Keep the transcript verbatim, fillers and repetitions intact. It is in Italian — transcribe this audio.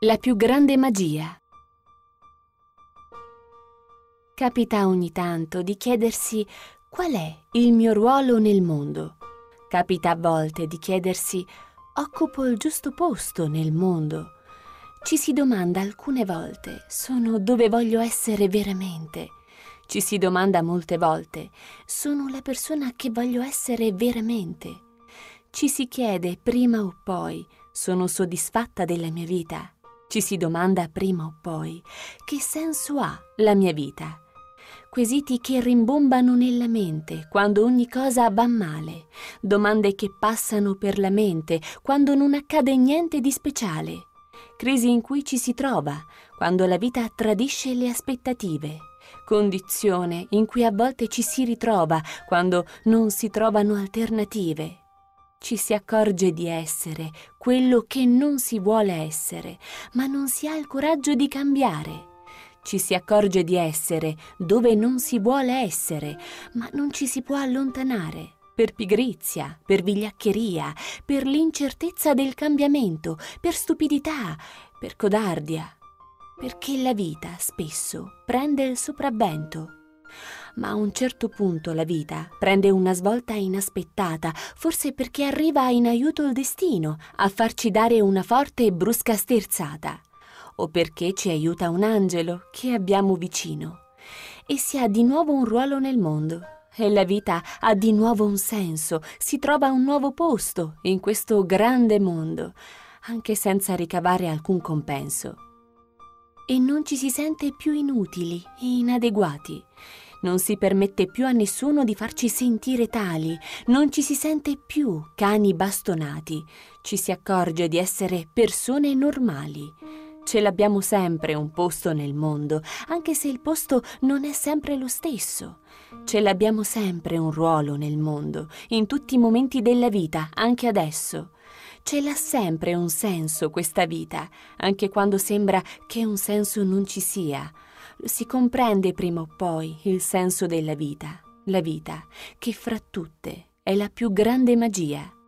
La più grande magia. Capita ogni tanto di chiedersi qual è il mio ruolo nel mondo. Capita a volte di chiedersi occupo il giusto posto nel mondo. Ci si domanda alcune volte sono dove voglio essere veramente. Ci si domanda molte volte sono la persona che voglio essere veramente. Ci si chiede prima o poi sono soddisfatta della mia vita. Ci si domanda prima o poi che senso ha la mia vita. Quesiti che rimbombano nella mente quando ogni cosa va male, domande che passano per la mente quando non accade niente di speciale, crisi in cui ci si trova quando la vita tradisce le aspettative, condizione in cui a volte ci si ritrova quando non si trovano alternative. Ci si accorge di essere quello che non si vuole essere, ma non si ha il coraggio di cambiare. Ci si accorge di essere dove non si vuole essere, ma non ci si può allontanare, per pigrizia, per vigliaccheria, per l'incertezza del cambiamento, per stupidità, per codardia, perché la vita spesso prende il sopravvento. Ma a un certo punto la vita prende una svolta inaspettata, forse perché arriva in aiuto il destino a farci dare una forte e brusca sterzata, o perché ci aiuta un angelo che abbiamo vicino. E si ha di nuovo un ruolo nel mondo, e la vita ha di nuovo un senso, si trova un nuovo posto in questo grande mondo, anche senza ricavare alcun compenso. E non ci si sente più inutili e inadeguati. Non si permette più a nessuno di farci sentire tali, non ci si sente più cani bastonati, ci si accorge di essere persone normali. Ce l'abbiamo sempre un posto nel mondo, anche se il posto non è sempre lo stesso. Ce l'abbiamo sempre un ruolo nel mondo, in tutti i momenti della vita, anche adesso. Ce l'ha sempre un senso questa vita, anche quando sembra che un senso non ci sia. Si comprende prima o poi il senso della vita, la vita che fra tutte è la più grande magia.